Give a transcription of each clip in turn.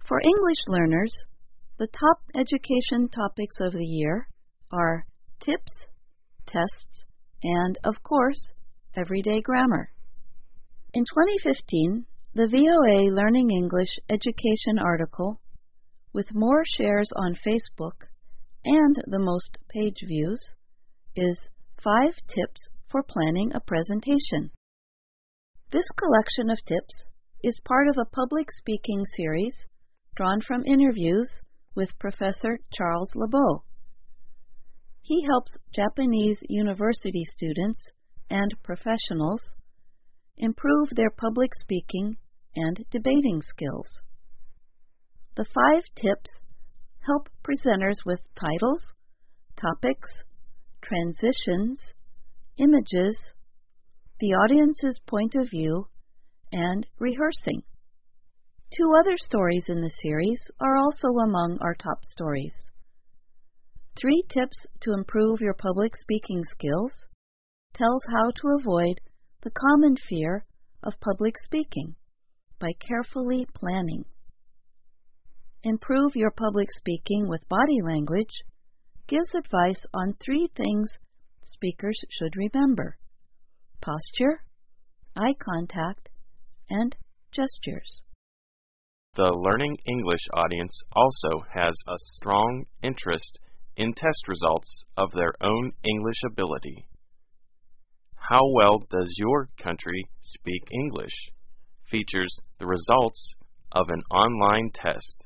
For English learners, the top education topics of the year are tips, tests, and, of course, everyday grammar. In 2015, the VOA Learning English education article, with more shares on Facebook and the most page views, is 5 Tips for Planning a Presentation. This collection of tips is part of a public speaking series drawn from interviews with Professor Charles Lebow. He helps Japanese university students and professionals improve their public speaking and debating skills. The 5 tips help presenters with titles, topics, transitions, images, the audience's point of view, and rehearsing. 2 other stories in the series are also among our top stories. 3 tips to improve your public speaking skills tells how to avoid the common fear of public speaking by carefully planning. Improve your public speaking with body language gives advice on 3 things speakers should remember: posture, eye contact, and gestures. The Learning English audience also has a strong interest in test results of their own English ability. How well does your country speak English? Features the results of an online test.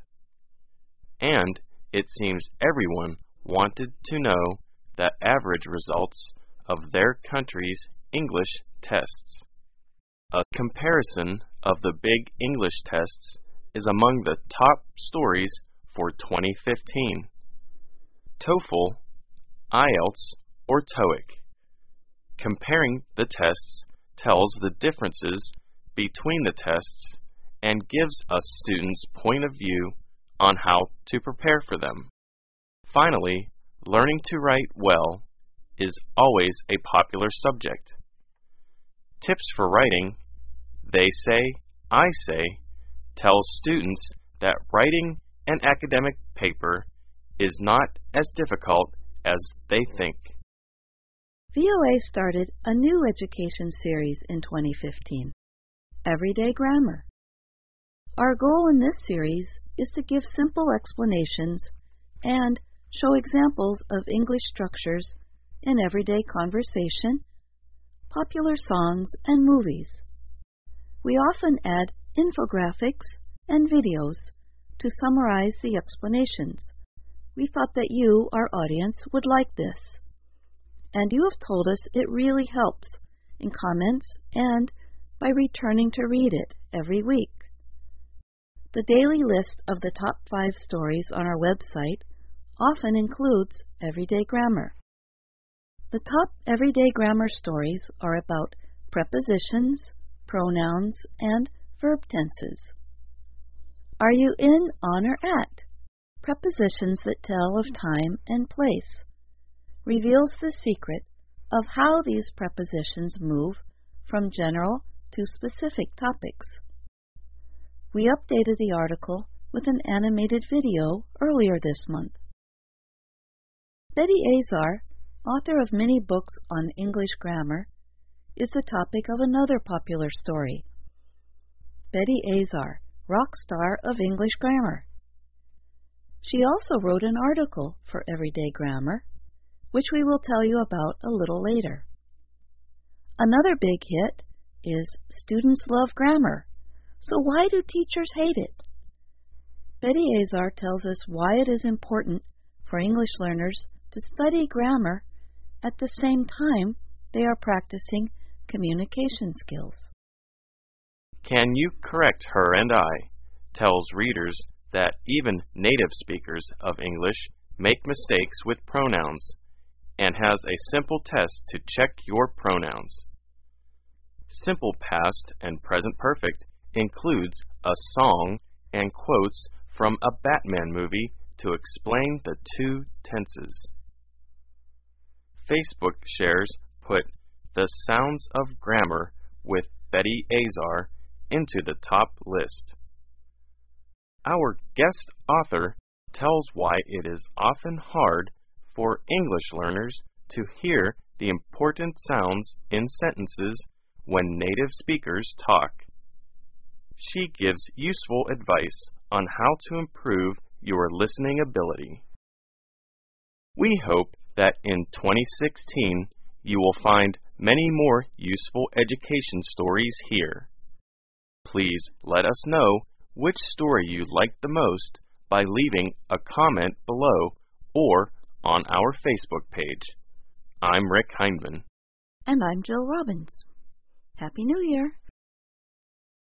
And it seems everyone wanted to know the average results of their country's English tests. A comparison of the big English tests is among the top stories for 2015. TOEFL, IELTS, or TOEIC. Comparing the tests tells the differences between the tests and gives a student's point of view on how to prepare for them. Finally, learning to write well is always a popular subject. Tips for writing, They Say, I Say, tells students that writing an academic paper is not as difficult as they think. VOA started a new education series in 2015, Everyday Grammar. Our goal in this series is to give simple explanations and show examples of English structures in everyday conversation, popular songs, and movies. We often add infographics and videos to summarize the explanations. We thought that you, our audience, would like this, and you have told us it really helps in comments and by returning to read it every week. The daily list of the top 5 stories on our website often includes everyday grammar. The top everyday grammar stories are about prepositions, pronouns, and verb tenses. Are you in, on, or at? Prepositions that tell of time and place. Reveals the secret of how these prepositions move from general to specific topics. We updated the article with an animated video earlier this month. Betty Azar, author of many books on English grammar, is the topic of another popular story. Betty Azar, rock star of English grammar. She also wrote an article for Everyday Grammar, which we will tell you about a little later. Another big hit is Students Love Grammar, so why do teachers hate it? Betty Azar tells us why it is important for English learners to study grammar at the same time they are practicing communication skills. Can You Correct Her and I tells readers that even native speakers of English make mistakes with pronouns and has a simple test to check your pronouns. Simple past and present perfect includes a song and quotes from a Batman movie to explain the 2 tenses. Facebook shares put The Sounds of Grammar with Betty Azar into the top list. Our guest author tells why it is often hard for English learners to hear the important sounds in sentences when native speakers talk. She gives useful advice on how to improve your listening ability. We hope that in 2016 you will find many more useful education stories here. Please let us know which story you liked the most by leaving a comment below or on our Facebook page. I'm Rick Hindman. And I'm Jill Robbins. Happy New Year!